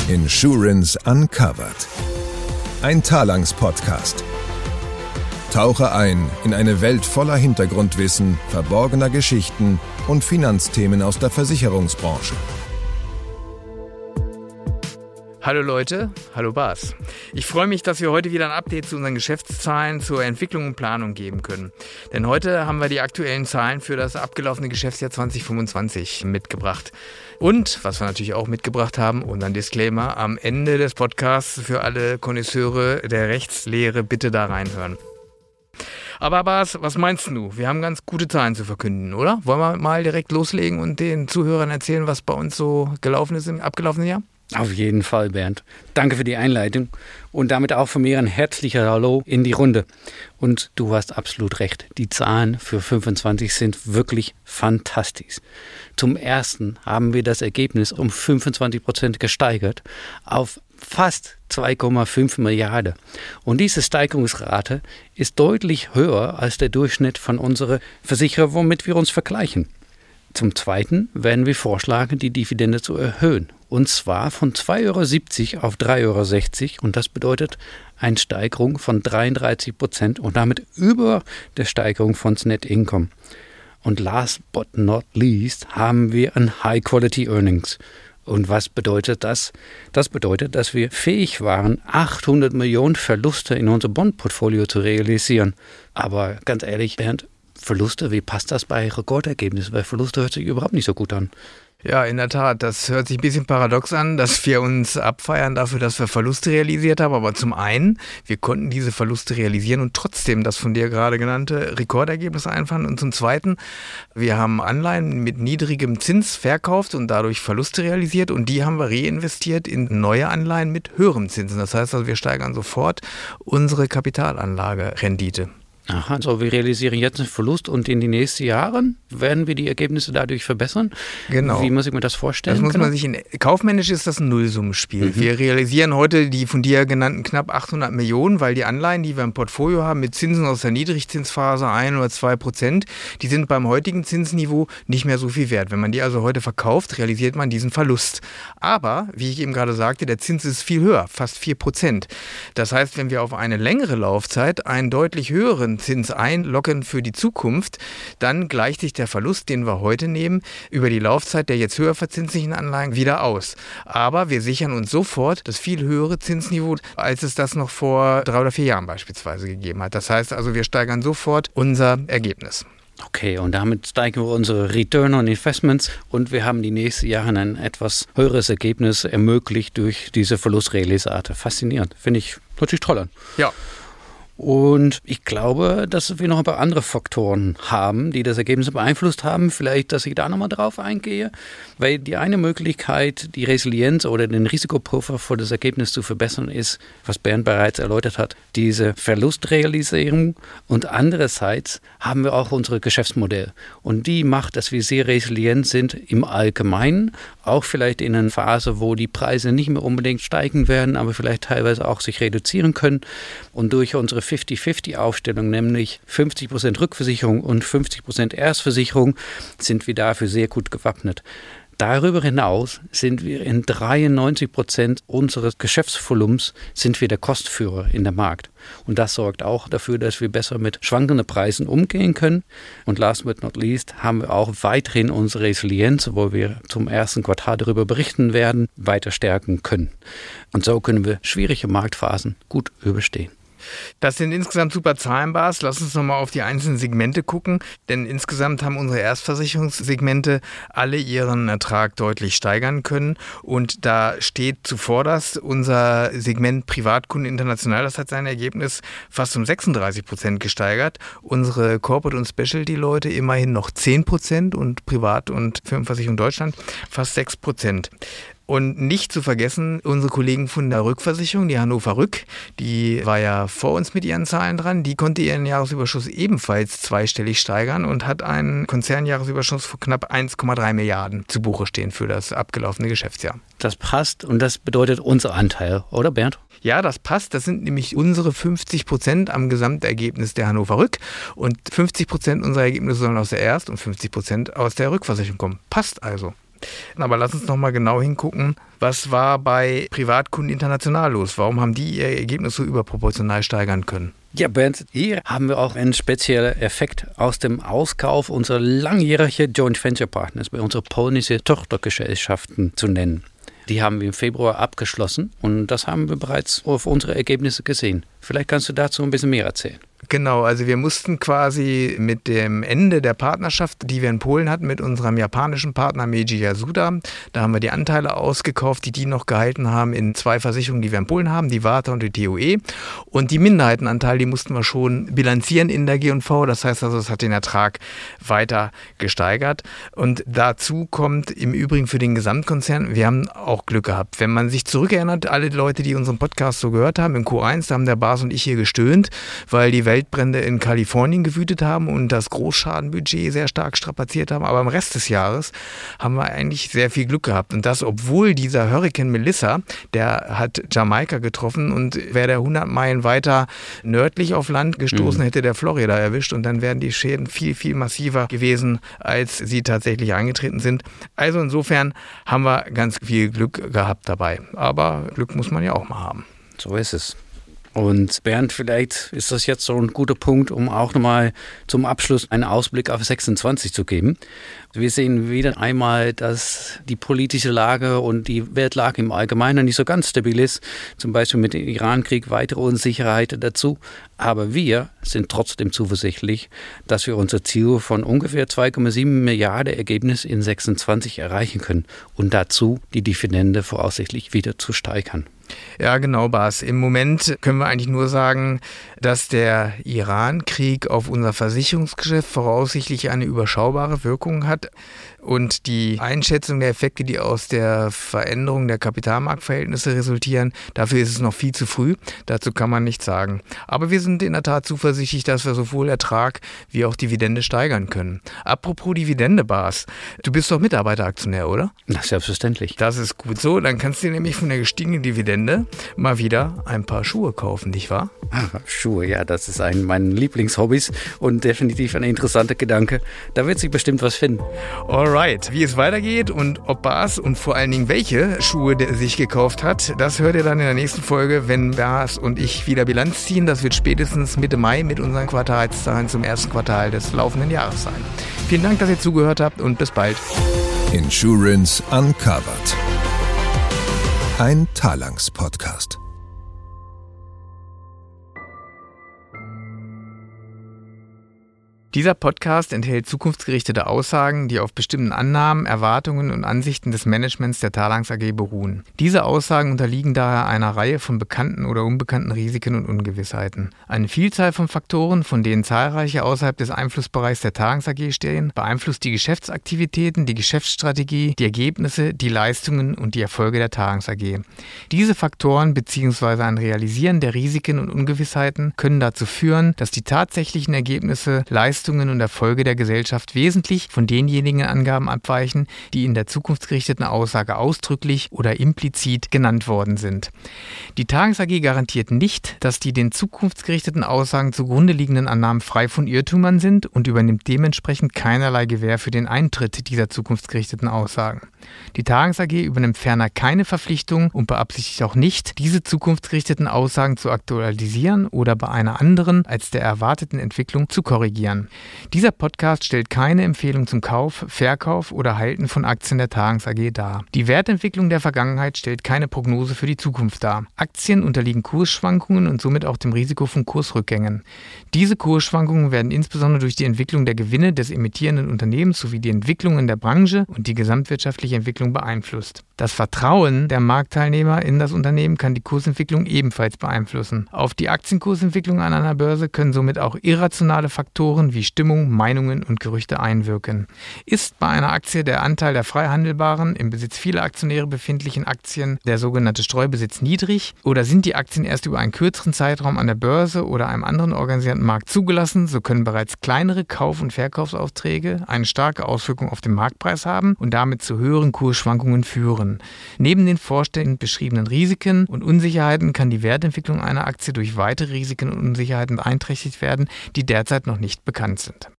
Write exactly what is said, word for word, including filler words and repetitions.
Insurance Uncovered. Ein Talanx-Podcast. Tauche ein in eine Welt voller Hintergrundwissen, verborgener Geschichten und Finanzthemen aus der Versicherungsbranche. Hallo Leute, hallo Bas. Ich freue mich, dass wir heute wieder ein Update zu unseren Geschäftszahlen zur Entwicklung und Planung geben können. Denn heute haben wir die aktuellen Zahlen für das abgelaufene Geschäftsjahr zwanzig fünfundzwanzig mitgebracht. Und, was wir natürlich auch mitgebracht haben, unseren Disclaimer am Ende des Podcasts für alle Konnoisseure der Rechtslehre, bitte da reinhören. Aber Bas, was meinst du? Wir haben ganz gute Zahlen zu verkünden, oder? Wollen wir mal direkt loslegen und den Zuhörern erzählen, was bei uns so gelaufen ist im abgelaufenen Jahr? Auf jeden Fall, Bernd. Danke für die Einleitung und damit auch von mir ein herzlicher Hallo in die Runde. Und du hast absolut recht, die Zahlen für fünfundzwanzig sind wirklich fantastisch. Zum Ersten haben wir das Ergebnis um fünfundzwanzig Prozent gesteigert auf fast zwei Komma fünf Milliarden. Und diese Steigerungsrate ist deutlich höher als der Durchschnitt von unseren Versicherern, womit wir uns vergleichen. Zum Zweiten werden wir vorschlagen, die Dividende zu erhöhen. Und zwar von zwei Euro siebzig auf drei Euro sechzig. Und das bedeutet eine Steigerung von dreiunddreißig Prozent und damit über der Steigerung von Net Income. Und last but not least haben wir ein High Quality Earnings. Und was bedeutet das? Das bedeutet, dass wir fähig waren, achthundert Millionen Verluste in unser Bondportfolio zu realisieren. Aber ganz ehrlich, Bernd, Verluste, wie passt das bei Rekordergebnissen? Weil Verluste hört sich überhaupt nicht so gut an. Ja, in der Tat, das hört sich ein bisschen paradox an, dass wir uns abfeiern dafür, dass wir Verluste realisiert haben. Aber zum einen, wir konnten diese Verluste realisieren und trotzdem das von dir gerade genannte Rekordergebnis einfahren. Und zum Zweiten, wir haben Anleihen mit niedrigem Zins verkauft und dadurch Verluste realisiert. Und die haben wir reinvestiert in neue Anleihen mit höherem Zinsen. Das heißt also, wir steigern sofort unsere Kapitalanlagerendite. Aha, also wir realisieren jetzt einen Verlust und in den nächsten Jahren werden wir die Ergebnisse dadurch verbessern? Genau. Wie muss ich mir das vorstellen? Das muss man sich in, kaufmännisch ist das ein Nullsummenspiel. Mhm. Wir realisieren heute die von dir genannten knapp achthundert Millionen, weil die Anleihen, die wir im Portfolio haben, mit Zinsen aus der Niedrigzinsphase ein oder zwei Prozent, die sind beim heutigen Zinsniveau nicht mehr so viel wert. Wenn man die also heute verkauft, realisiert man diesen Verlust. Aber, wie ich eben gerade sagte, der Zins ist viel höher, fast vier Prozent. Das heißt, wenn wir auf eine längere Laufzeit einen deutlich höheren Zins einlocken für die Zukunft, dann gleicht sich der Verlust, den wir heute nehmen, über die Laufzeit der jetzt höher verzinslichen Anleihen wieder aus. Aber wir sichern uns sofort das viel höhere Zinsniveau, als es das noch vor drei oder vier Jahren beispielsweise gegeben hat. Das heißt also, wir steigern sofort unser Ergebnis. Okay, und damit steigern wir unsere Return on Investments und wir haben die nächsten Jahre ein etwas höheres Ergebnis ermöglicht durch diese Verlustrealisate. Faszinierend, finde ich natürlich toll an. Ja. Und ich glaube, dass wir noch ein paar andere Faktoren haben, die das Ergebnis beeinflusst haben. Vielleicht, dass ich da nochmal drauf eingehe. Weil die eine Möglichkeit, die Resilienz oder den Risikopuffer für das Ergebnis zu verbessern, ist, was Bernd bereits erläutert hat, diese Verlustrealisierung. Und andererseits haben wir auch unsere Geschäftsmodelle. Und die macht, dass wir sehr resilient sind im Allgemeinen. Auch vielleicht in einer Phase, wo die Preise nicht mehr unbedingt steigen werden, aber vielleicht teilweise auch sich reduzieren können. Und durch unsere fünfzig fünfzig Aufstellung, nämlich fünfzig Prozent Rückversicherung und fünfzig Prozent Erstversicherung, sind wir dafür sehr gut gewappnet. Darüber hinaus sind wir in dreiundneunzig Prozent unseres Geschäftsvolumens sind wir der Kostführer in der Markt. Und das sorgt auch dafür, dass wir besser mit schwankenden Preisen umgehen können. Und last but not least haben wir auch weiterhin unsere Resilienz, wo wir zum ersten Quartal darüber berichten werden, weiter stärken können. Und so können wir schwierige Marktphasen gut überstehen. Das sind insgesamt super Zahlen, Bas. Lass uns nochmal auf die einzelnen Segmente gucken, denn insgesamt haben unsere Erstversicherungssegmente alle ihren Ertrag deutlich steigern können und da steht zuvorderst unser Segment Privatkunden international, das hat sein Ergebnis fast um sechsunddreißig Prozent gesteigert. Unsere Corporate- und Specialty-Leute immerhin noch zehn Prozent und Privat- und Firmenversicherung Deutschland fast sechs Prozent. Und nicht zu vergessen, unsere Kollegen von der Rückversicherung, die Hannover Rück, die war ja vor uns mit ihren Zahlen dran, die konnte ihren Jahresüberschuss ebenfalls zweistellig steigern und hat einen Konzernjahresüberschuss von knapp eins Komma drei Milliarden zu Buche stehen für das abgelaufene Geschäftsjahr. Das passt und das bedeutet unser Anteil, oder Bernd? Ja, das passt. Das sind nämlich unsere fünfzig Prozent am Gesamtergebnis der Hannover Rück und fünfzig Prozent unserer Ergebnisse sollen aus der Erst- und fünfzig Prozent aus der Rückversicherung kommen. Passt also. Aber lass uns noch mal genau hingucken, was war bei Privatkunden international los? Warum haben die ihr Ergebnis so überproportional steigern können? Ja, Bernd, hier haben wir auch einen speziellen Effekt aus dem Auskauf unserer langjährigen Joint Venture Partners, bei unseren polnischen Tochtergesellschaften zu nennen. Die haben wir im Februar abgeschlossen und das haben wir bereits auf unsere Ergebnisse gesehen. Vielleicht kannst du dazu ein bisschen mehr erzählen. Genau, also wir mussten quasi mit dem Ende der Partnerschaft, die wir in Polen hatten, mit unserem japanischen Partner Meiji Yasuda, da haben wir die Anteile ausgekauft, die die noch gehalten haben in zwei Versicherungen, die wir in Polen haben, die Warta und die T O E. Und die Minderheitenanteile, die mussten wir schon bilanzieren in der G und V. Das heißt also, es hat den Ertrag weiter gesteigert. Und dazu kommt im Übrigen für den Gesamtkonzern, wir haben auch Glück gehabt. Wenn man sich zurückerinnert, alle Leute, die unseren Podcast so gehört haben, im Q eins, da haben der Bas und ich hier gestöhnt, weil die Waldbrände in Kalifornien gewütet haben und das Großschadenbudget sehr stark strapaziert haben. Aber im Rest des Jahres haben wir eigentlich sehr viel Glück gehabt. Und das, obwohl dieser Hurrikan Melissa, der hat Jamaika getroffen und wäre der hundert Meilen weiter nördlich auf Land gestoßen, mhm. hätte der Florida erwischt und dann wären die Schäden viel, viel massiver gewesen, als sie tatsächlich eingetreten sind. Also insofern haben wir ganz viel Glück gehabt dabei. Aber Glück muss man ja auch mal haben. So ist es. Und Bernd, vielleicht ist das jetzt so ein guter Punkt, um auch nochmal zum Abschluss einen Ausblick auf sechsundzwanzig zu geben. Wir sehen wieder einmal, dass die politische Lage und die Weltlage im Allgemeinen nicht so ganz stabil ist. Zum Beispiel mit dem Iran-Krieg weitere Unsicherheit dazu. Aber wir sind trotzdem zuversichtlich, dass wir unser Ziel von ungefähr zwei Komma sieben Milliarden Ergebnis in sechsundzwanzig erreichen können. Und dazu die Dividende voraussichtlich wieder zu steigern. Ja, genau, Bas. Im Moment können wir eigentlich nur sagen, dass der Iran-Krieg auf unser Versicherungsgeschäft voraussichtlich eine überschaubare Wirkung hat. Und die Einschätzung der Effekte, die aus der Veränderung der Kapitalmarktverhältnisse resultieren, dafür ist es noch viel zu früh. Dazu kann man nichts sagen. Aber wir sind in der Tat zuversichtlich, dass wir sowohl Ertrag wie auch Dividende steigern können. Apropos Dividende, Bas, du bist doch Mitarbeiteraktionär, oder? Na, selbstverständlich. Das ist gut so. Dann kannst du dir nämlich von der gestiegenen Dividende mal wieder ein paar Schuhe kaufen, nicht wahr? Ah, Schuhe, ja, das ist ein meiner Lieblingshobbys und definitiv ein interessanter Gedanke. Da wird sich bestimmt was finden. Alright, wie es weitergeht und ob Bas und vor allen Dingen welche Schuhe der sich gekauft hat, das hört ihr dann in der nächsten Folge, wenn Bas und ich wieder Bilanz ziehen. Das wird spätestens Mitte Mai mit unseren Quartalszahlen zum ersten Quartal des laufenden Jahres sein. Vielen Dank, dass ihr zugehört habt und bis bald. Insurance Uncovered. Ein Talanx-Podcast. Dieser Podcast enthält zukunftsgerichtete Aussagen, die auf bestimmten Annahmen, Erwartungen und Ansichten des Managements der Talanx A G beruhen. Diese Aussagen unterliegen daher einer Reihe von bekannten oder unbekannten Risiken und Ungewissheiten. Eine Vielzahl von Faktoren, von denen zahlreiche außerhalb des Einflussbereichs der Talanx A G stehen, beeinflusst die Geschäftsaktivitäten, die Geschäftsstrategie, die Ergebnisse, die Leistungen und die Erfolge der Talanx A G. Diese Faktoren bzw. ein Realisieren der Risiken und Ungewissheiten können dazu führen, dass die tatsächlichen Ergebnisse, Leistungen und Erfolge der Gesellschaft wesentlich von denjenigen Angaben abweichen, die in der zukunftsgerichteten Aussage ausdrücklich oder implizit genannt worden sind. Die Talanx A G garantiert nicht, dass die den zukunftsgerichteten Aussagen zugrunde liegenden Annahmen frei von Irrtümern sind und übernimmt dementsprechend keinerlei Gewähr für den Eintritt dieser zukunftsgerichteten Aussagen. Die Talanx A G übernimmt ferner keine Verpflichtung und beabsichtigt auch nicht, diese zukunftsgerichteten Aussagen zu aktualisieren oder bei einer anderen als der erwarteten Entwicklung zu korrigieren. Dieser Podcast stellt keine Empfehlung zum Kauf, Verkauf oder Halten von Aktien der Talanx A G dar. Die Wertentwicklung der Vergangenheit stellt keine Prognose für die Zukunft dar. Aktien unterliegen Kursschwankungen und somit auch dem Risiko von Kursrückgängen. Diese Kursschwankungen werden insbesondere durch die Entwicklung der Gewinne des emittierenden Unternehmens sowie die Entwicklungen der Branche und die gesamtwirtschaftliche Entwicklung beeinflusst. Das Vertrauen der Marktteilnehmer in das Unternehmen kann die Kursentwicklung ebenfalls beeinflussen. Auf die Aktienkursentwicklung an einer Börse können somit auch irrationale Faktoren wie Stimmung, Meinungen und Gerüchte einwirken. Ist bei einer Aktie der Anteil der frei handelbaren, im Besitz vieler Aktionäre befindlichen Aktien, der sogenannte Streubesitz, niedrig oder sind die Aktien erst über einen kürzeren Zeitraum an der Börse oder einem anderen organisierten Markt zugelassen, so können bereits kleinere Kauf- und Verkaufsaufträge eine starke Auswirkung auf den Marktpreis haben und damit zu höheren Kursschwankungen führen. Neben den vorstehend beschriebenen Risiken und Unsicherheiten kann die Wertentwicklung einer Aktie durch weitere Risiken und Unsicherheiten beeinträchtigt werden, die derzeit noch nicht bekannt sind.